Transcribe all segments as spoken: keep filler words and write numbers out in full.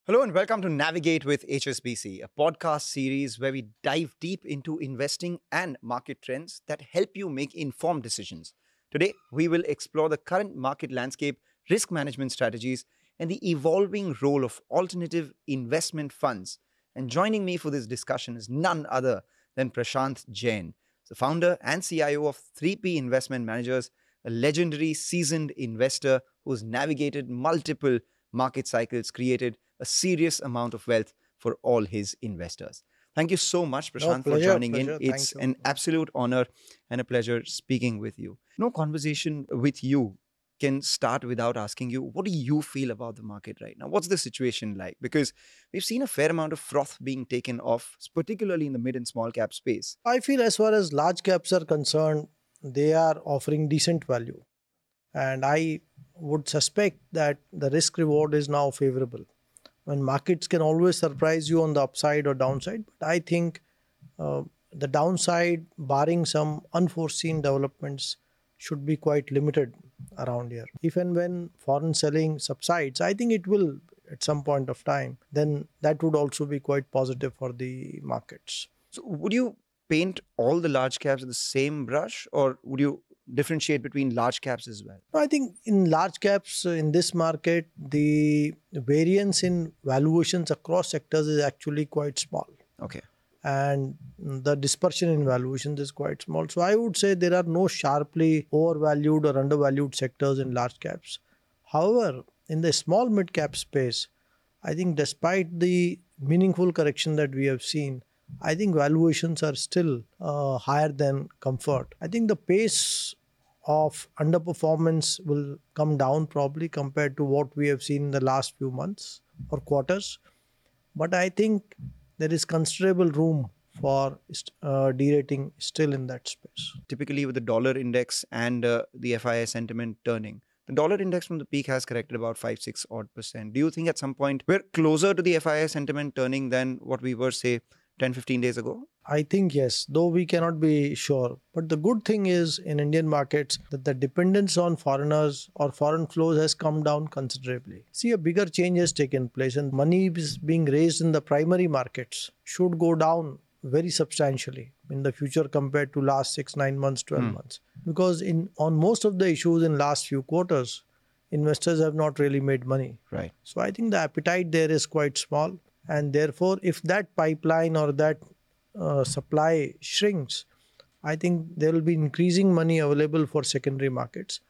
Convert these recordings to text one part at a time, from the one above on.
Hello and welcome to Navigate with H S B C, a podcast series where we dive deep into investing and market trends that help you make informed decisions. Today, we will explore the current market landscape, risk management strategies, and the evolving role of alternative investment funds. And joining me for this discussion is none other than Prashant Jain, the founder and C I O of three P Investment Managers, a legendary seasoned investor who's navigated multiple market cycles, created a serious amount of wealth for all his investors. Thank you so much, No, Prashant, for pleasure, joining in. pleasure. It's Thank you. an absolute honor and a pleasure speaking with you. No conversation with you can start without asking you, what do you feel about the market right now? What's the situation like? Because we've seen a fair amount of froth being taken off, particularly in the mid and small cap space. I feel as far as large caps are concerned, they are offering decent value. And I would suspect that the risk reward is now favorable. When markets can always surprise you on the upside or downside, but I think uh, the downside, barring some unforeseen developments, should be quite limited around here. If and when foreign selling subsides, I think it will at some point of time, then that would also be quite positive for the markets. So, would you paint all the large caps with the same brush, or would you differentiate between large caps as well? No, I think in large caps uh, in this market, the variance in valuations across sectors is actually quite small. Okay. And the dispersion in valuations is quite small. So I would say there are no sharply overvalued or undervalued sectors in large caps. However, in the small mid cap space, I think despite the meaningful correction that we have seen, I think valuations are still uh, higher than comfort. I think the pace of underperformance will come down probably compared to what we have seen in the last few months or quarters. But I think there is considerable room for uh, derating still in that space. Typically, with the dollar index and uh, the F I I sentiment turning, the dollar index from the peak has corrected about five, six odd percent. Do you think at some point we're closer to the F I I sentiment turning than what we were, say, ten, fifteen days ago? I think yes, though we cannot be sure. But the good thing is in Indian markets that the dependence on foreigners or foreign flows has come down considerably. See, a bigger change has taken place and money is being raised in the primary markets should go down very substantially in the future compared to last six, nine months, twelve Hmm. months. Because in on most of the issues in last few quarters, investors have not really made money. Right. So I think the appetite there is quite small. And therefore, if that pipeline or that uh, supply shrinks, I think there will be increasing money available for secondary markets.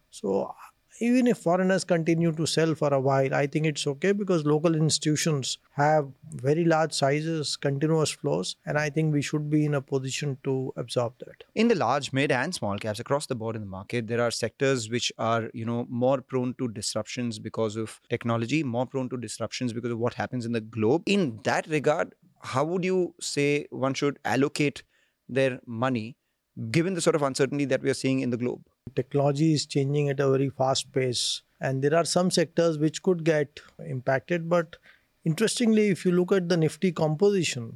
So even if foreigners continue to sell for a while, I think it's okay because local institutions have very large sizes, continuous flows, and I think we should be in a position to absorb that. In the large, mid, and small caps across the board in the market, there are sectors which are, you know, more prone to disruptions because of technology, more prone to disruptions because of what happens in the globe. In that regard, how would you say one should allocate their money given the sort of uncertainty that we are seeing in the globe? Technology is changing at a very fast pace, and there are some sectors which could get impacted. But interestingly, if you look at the Nifty composition,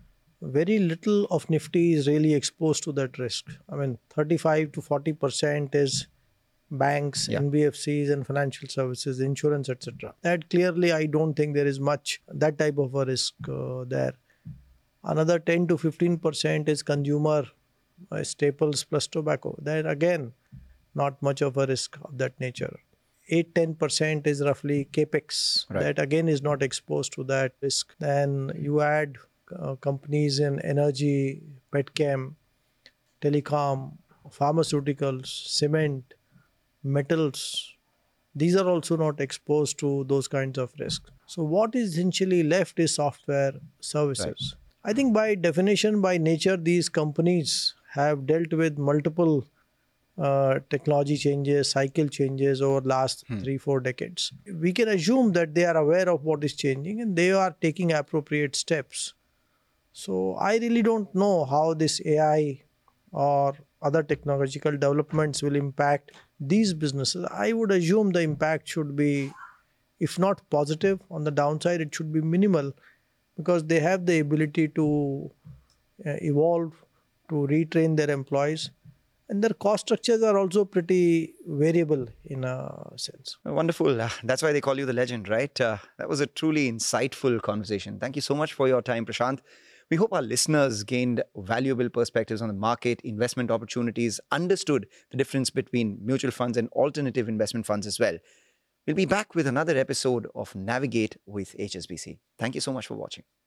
very little of Nifty is really exposed to that risk. I mean, thirty-five to forty percent is banks, Yeah. N B F Cs, and financial services, insurance, et cetera. That clearly, I don't think there is much that type of a risk uh, there. Another ten to fifteen percent is consumer uh, staples plus tobacco. That again, not much of a risk of that nature. eight to ten percent is roughly capex. Right. That again is not exposed to that risk. Then you add uh, companies in energy, petchem, telecom, pharmaceuticals, cement, metals. These are also not exposed to those kinds of risks. So what is essentially left is software services. I think by definition, by nature, these companies have dealt with multiple uh, technology changes, cycle changes over last Hmm. three, four decades. We can assume that they are aware of what is changing and they are taking appropriate steps. So I really don't know how this A I or other technological developments will impact these businesses. I would assume the impact should be, if not positive, on the downside, it should be minimal because they have the ability to uh, evolve, to retrain their employees, and their cost structures are also pretty variable in a sense. Wonderful. Uh, That's why they call you the legend, right? Uh, that was a truly insightful conversation. Thank you so much for your time, Prashant. We hope our listeners gained valuable perspectives on the market, investment opportunities, understood the difference between mutual funds and alternative investment funds as well. We'll be back with another episode of Navigate with H S B C. Thank you so much for watching.